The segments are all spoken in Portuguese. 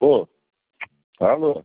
Ô, alô?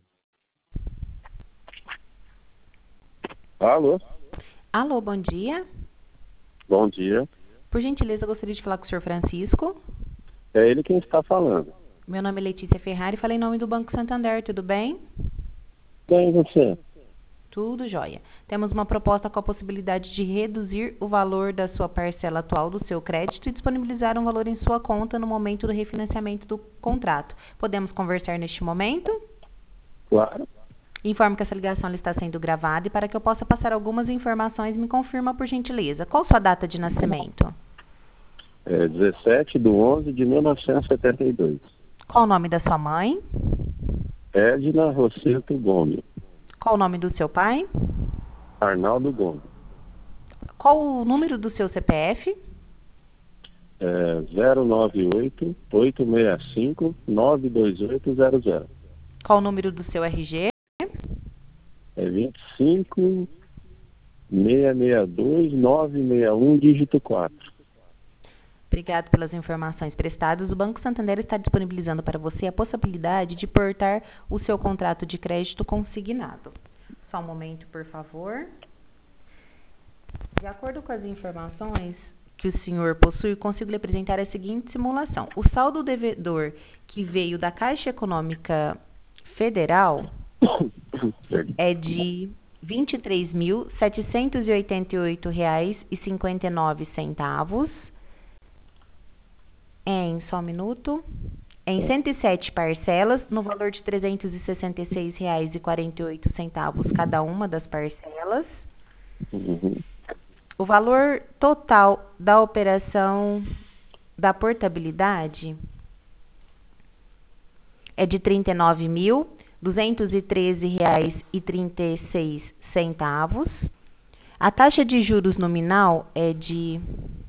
Alô? Alô, bom dia. Bom dia. Por gentileza, eu gostaria de falar com o senhor Francisco. É ele quem está falando. Meu nome é Letícia Ferrari, falei em nome do Banco Santander, tudo bem? Bem, você? Tudo jóia. Temos uma proposta com a possibilidade de reduzir o valor da sua parcela atual do seu crédito e disponibilizar um valor em sua conta no momento do refinanciamento do contrato. Podemos conversar neste momento? Claro. Informo que essa ligação ela está sendo gravada e para que eu possa passar algumas informações, me confirma por gentileza. Qual sua data de nascimento? É 17/11/1972. Qual o nome da sua mãe? Edna Rosseto Gomes. Qual o nome do seu pai? Arnaldo Gomes. Qual o número do seu CPF? É 098-865-92800. Qual o número do seu RG? É 25-662-961, dígito 4. Obrigado pelas informações prestadas. O Banco Santander está disponibilizando para você a possibilidade de portar o seu contrato de crédito consignado. Só um momento, por favor. De acordo com as informações que o senhor possui, consigo lhe apresentar a seguinte simulação. O saldo devedor que veio da Caixa Econômica Federal é de R$ 23.788,59 só um minuto, em 107 parcelas, no valor de R$ 366,48 cada uma das parcelas. O valor total da operação da portabilidade é de R$ 39.213,36. A taxa de juros nominal é de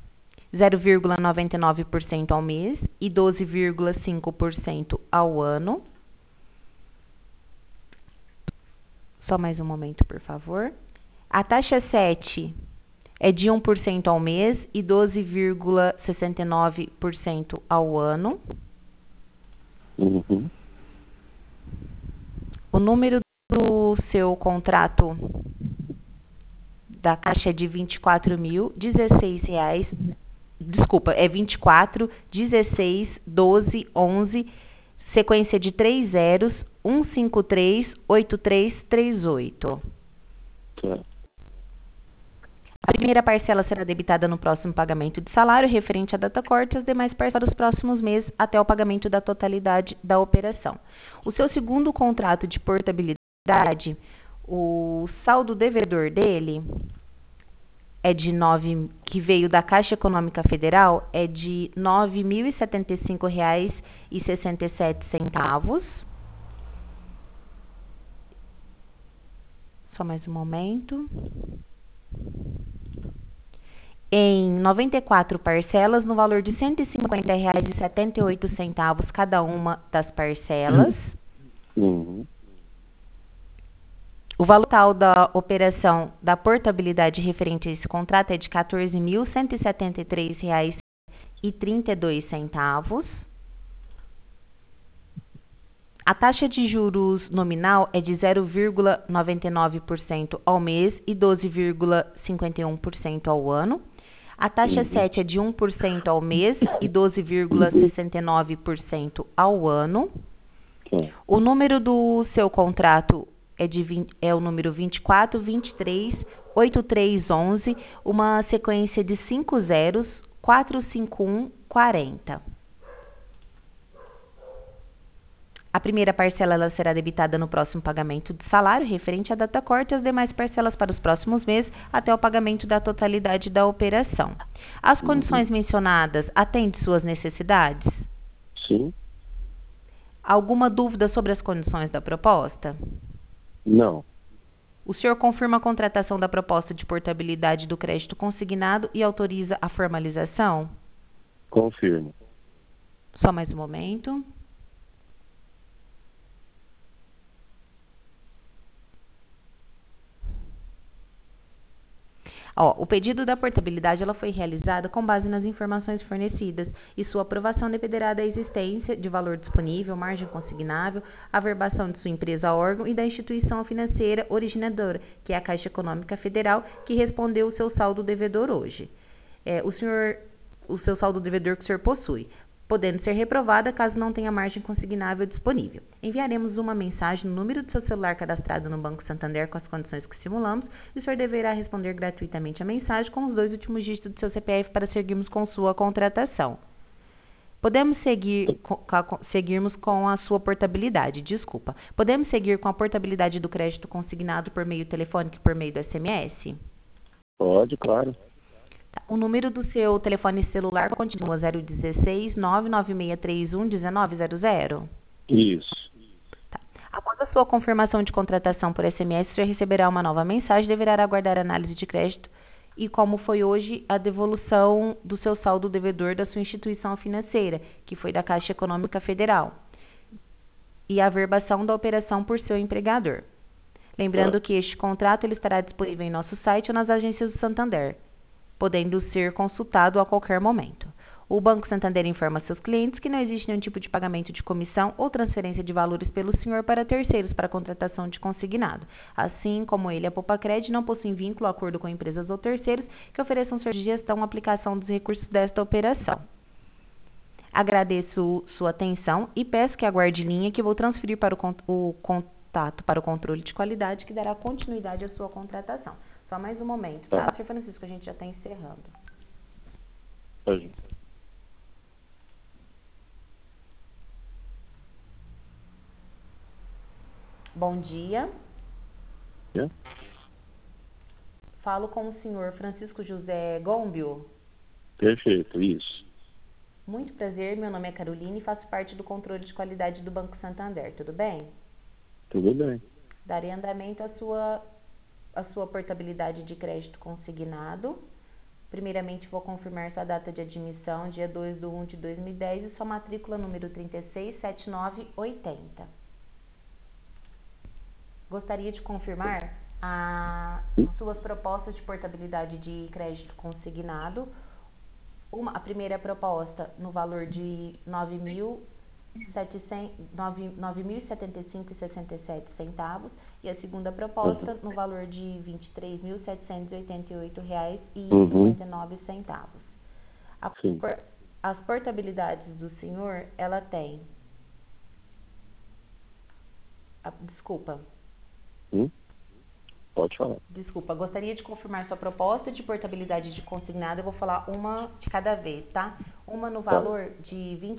0,99% ao mês e 12,5% ao ano. Só mais um momento, por favor. A taxa 7 é de 1% ao mês e 12,69% ao ano. O número do seu contrato da Caixa é de R$ 24.016. Desculpa, é 24, 16, 12, 11, sequência de 3 zeros, 153, 8338. A primeira parcela será debitada no próximo pagamento de salário referente à data corte e as demais parcelas dos próximos meses até o pagamento da totalidade da operação. O seu segundo contrato de portabilidade, o saldo devedor dele é de que veio da Caixa Econômica Federal, é de R$ 9.075,67. Só mais um momento. Em 94 parcelas, no valor de R$ 150,78 cada uma das parcelas. O valor total da operação da portabilidade referente a esse contrato é de R$ 14.173,32. A taxa de juros nominal é de 0,99% ao mês e 12,51% ao ano. A taxa 7 é de 1% ao mês e 12,69% ao ano. O número do seu contrato é o número 24, 23, 8311, uma sequência de 5 zeros, 451, 40. A primeira parcela ela será debitada no próximo pagamento de salário, referente à data corte, e as demais parcelas para os próximos meses, até o pagamento da totalidade da operação. As condições mencionadas atendem suas necessidades? Sim. Alguma dúvida sobre as condições da proposta? Não. O senhor confirma a contratação da proposta de portabilidade do crédito consignado e autoriza a formalização? Confirmo. Só mais um momento. Ó, o pedido da portabilidade ela foi realizada com base nas informações fornecidas e sua aprovação dependerá da existência de valor disponível, margem consignável, averbação de sua empresa órgão e da instituição financeira originadora, que é a Caixa Econômica Federal, que respondeu o seu saldo devedor hoje. O seu saldo devedor que o senhor possui, podendo ser reprovada caso não tenha margem consignável disponível. Enviaremos uma mensagem no número do seu celular cadastrado no Banco Santander com as condições que simulamos e o senhor deverá responder gratuitamente a mensagem com os 2 últimos dígitos do seu CPF para seguirmos com sua contratação. Podemos seguirmos com a sua portabilidade, desculpa. Podemos seguir com a portabilidade do crédito consignado por meio telefônico e por meio do SMS? Pode, claro. O número do seu telefone celular continua 016 99631 1900? Isso. Tá. Após a sua confirmação de contratação por SMS, você receberá uma nova mensagem, deverá aguardar a análise de crédito e, como foi hoje, a devolução do seu saldo devedor da sua instituição financeira, que foi da Caixa Econômica Federal, e a averbação da operação por seu empregador. Lembrando que este contrato ele estará disponível em nosso site ou nas agências do Santander, podendo ser consultado a qualquer momento. O Banco Santander informa seus clientes que não existe nenhum tipo de pagamento de comissão ou transferência de valores pelo senhor para terceiros para contratação de consignado. Assim como ele, a Poupa-Cred não possui vínculo ou acordo com empresas ou terceiros que ofereçam serviços de gestão ou aplicação dos recursos desta operação. Agradeço sua atenção e peço que aguarde linha que vou transferir para o contato para o controle de qualidade que dará continuidade à sua contratação. Só mais um momento, tá? Sr. Francisco, a gente já está encerrando. Pode. Bom dia. Yeah. Falo com o senhor Francisco José Gombio. Perfeito, isso. Muito prazer, meu nome é Carolina e faço parte do controle de qualidade do Banco Santander, tudo bem? Tudo bem. Darei andamento à sua portabilidade de crédito consignado. Primeiramente, vou confirmar sua data de admissão, dia 2/1/2010, e sua matrícula número 367980. Gostaria de confirmar as suas propostas de portabilidade de crédito consignado. A primeira proposta no valor de R$ 9.075,67 e a segunda proposta no valor de R$ 23.788,59. As portabilidades do senhor, ela tem... Desculpa. Pode falar. Desculpa, gostaria de confirmar sua proposta de portabilidade de consignado. Eu vou falar uma de cada vez, tá? Uma no valor de R$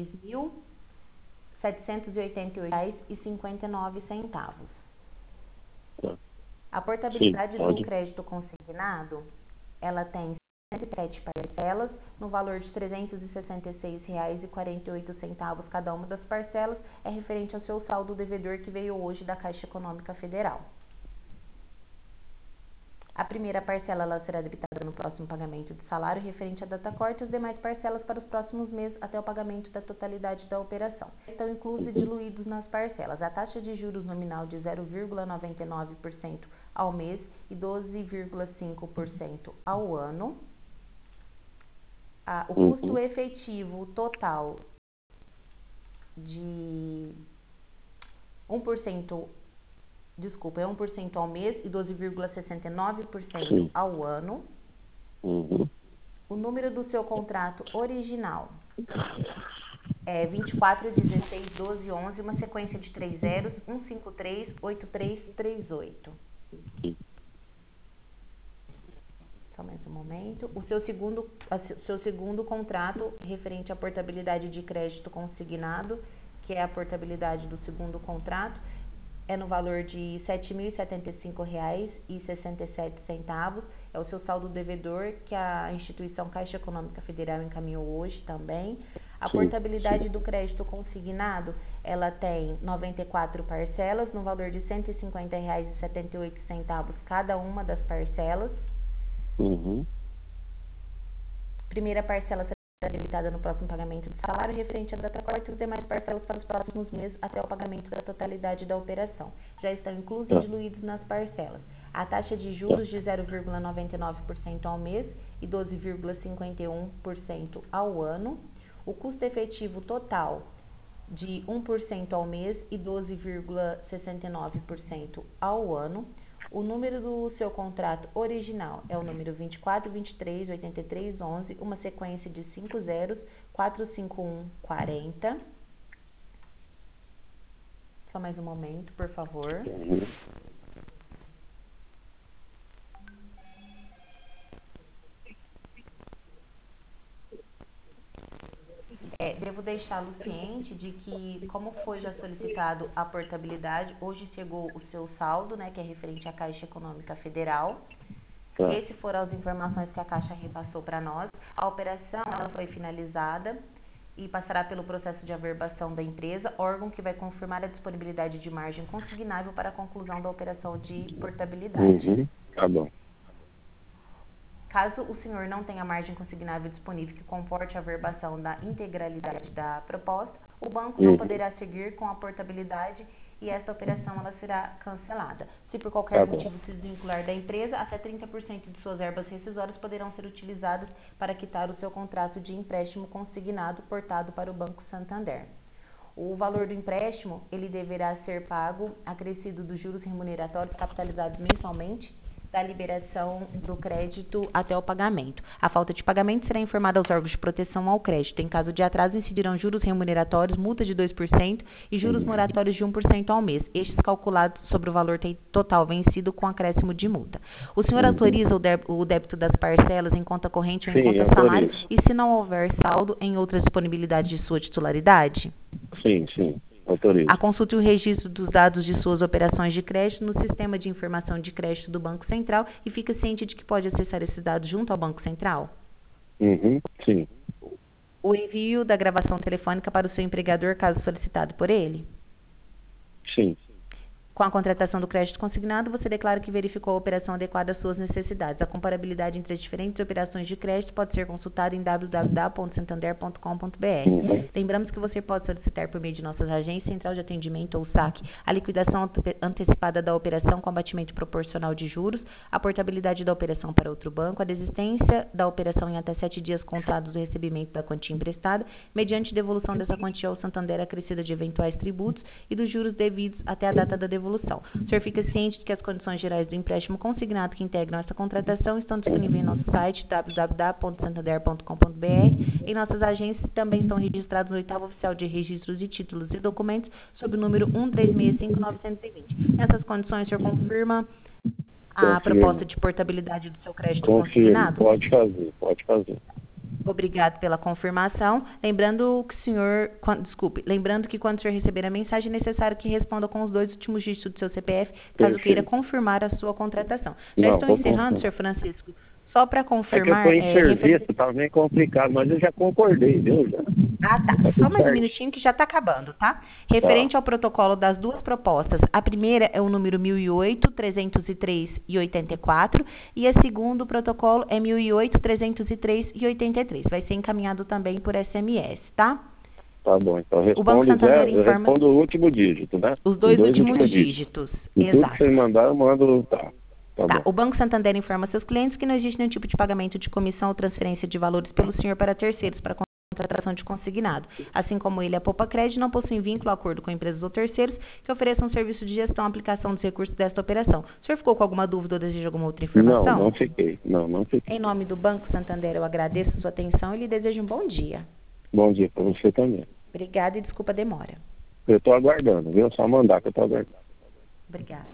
23.788,59. A portabilidade do crédito consignado, ela tem 107 parcelas, no valor de R$ 366,48 cada uma das parcelas, é referente ao seu saldo devedor que veio hoje da Caixa Econômica Federal. A primeira parcela ela será debitada no próximo pagamento de salário referente à data corte e as demais parcelas para os próximos meses até o pagamento da totalidade da operação. Estão inclusos e diluídos nas parcelas a taxa de juros nominal de 0,99% ao mês e 12,5% ao ano. O custo efetivo total de 1% ao mês e 12,69% ao ano. O número do seu contrato original é 24161211, uma sequência de 3 zeros, 1538338. Só mais um momento. O seu segundo contrato referente à portabilidade de crédito consignado, que é a portabilidade do segundo contrato, é no valor de R$ 7.075,67. É o seu saldo devedor que a instituição Caixa Econômica Federal encaminhou hoje também. A portabilidade do crédito consignado, ela tem 94 parcelas no valor de R$ 150,78 cada uma das parcelas. Primeira parcela será debitada no próximo pagamento de salário referente à data corte e os demais parcelas para os próximos meses até o pagamento da totalidade da operação. Já estão inclusos e diluídos nas parcelas. A taxa de juros de 0,99% ao mês e 12,51% ao ano. O custo efetivo total de 1% ao mês e 12,69% ao ano. O número do seu contrato original é o número 24238311, uma sequência de 5 zeros, 45140. Só mais um momento, por favor. Devo deixá-lo ciente de que, como foi já solicitado a portabilidade, hoje chegou o seu saldo, né, que é referente à Caixa Econômica Federal. Tá. Essas foram as informações que a Caixa repassou para nós. A operação ela foi finalizada e passará pelo processo de averbação da empresa, órgão que vai confirmar a disponibilidade de margem consignável para a conclusão da operação de portabilidade. Tá bom. Caso o senhor não tenha margem consignável disponível que comporte a averbação da integralidade da proposta, o banco não poderá seguir com a portabilidade e essa operação ela será cancelada. Se por qualquer motivo se desvincular da empresa, até 30% de suas verbas rescisórias poderão ser utilizadas para quitar o seu contrato de empréstimo consignado portado para o Banco Santander. O valor do empréstimo ele deverá ser pago acrescido dos juros remuneratórios capitalizados mensalmente da liberação do crédito até o pagamento. A falta de pagamento será informada aos órgãos de proteção ao crédito. Em caso de atraso, incidirão juros remuneratórios, multa de 2% e juros moratórios de 1% ao mês, estes calculados sobre o valor total vencido com acréscimo de multa. O senhor autoriza o débito das parcelas em conta corrente ou em conta salário e se não houver saldo em outras disponibilidades de sua titularidade? Sim. Autorizo. A consulta e o registro dos dados de suas operações de crédito no Sistema de Informação de Crédito do Banco Central e fica ciente de que pode acessar esses dados junto ao Banco Central? Sim. O envio da gravação telefônica para o seu empregador, caso solicitado por ele? Sim. Com a contratação do crédito consignado, você declara que verificou a operação adequada às suas necessidades. A comparabilidade entre as diferentes operações de crédito pode ser consultada em www.santander.com.br. Lembramos que você pode solicitar por meio de nossas agências, central de atendimento ou saque, a liquidação antecipada da operação com abatimento proporcional de juros, a portabilidade da operação para outro banco, a desistência da operação em até 7 dias contados do recebimento da quantia emprestada, mediante devolução dessa quantia ao Santander acrescida de eventuais tributos e dos juros devidos até a data da devolução. O senhor fica ciente de que as condições gerais do empréstimo consignado que integram essa contratação estão disponíveis em nosso site www.santander.com.br. Em nossas agências também estão registrados no 8º Oficial de Registros de Títulos e Documentos sob o número 1365920. Nessas condições, o senhor confirma a proposta de portabilidade do seu crédito consignado? Pode fazer. Obrigado pela confirmação. Lembrando que quando o senhor receber a mensagem, é necessário que responda com os 2 últimos dígitos do seu CPF, caso queira confirmar a sua contratação. Já estou encerrando, senhor Francisco. Só para confirmar... É que eu estou em serviço, está meio complicado, mas eu já concordei, viu? Ah, tá. Só mais um minutinho que já está acabando, tá? Referente ao protocolo das duas propostas, a primeira é o número 1008-303-84 e a segunda, o protocolo, é 1008-303-83. Vai ser encaminhado também por SMS, tá? Tá bom, então O Banco Santander eu respondo o último dígito, né? Os dois últimos dígitos. E tudo que você mandar, eu mando, tá. O Banco Santander informa seus clientes que não existe nenhum tipo de pagamento de comissão ou transferência de valores pelo senhor para terceiros para contratação de consignado. Assim como ele, a Poupa Crédito não possui vínculo ou acordo com empresas ou terceiros que ofereçam serviço de gestão e aplicação dos recursos desta operação. O senhor ficou com alguma dúvida ou deseja alguma outra informação? Não fiquei. Em nome do Banco Santander, eu agradeço a sua atenção e lhe desejo um bom dia. Bom dia para você também. Obrigada e desculpa a demora. Eu estou aguardando, viu? Só mandar que eu estou aguardando. Obrigada.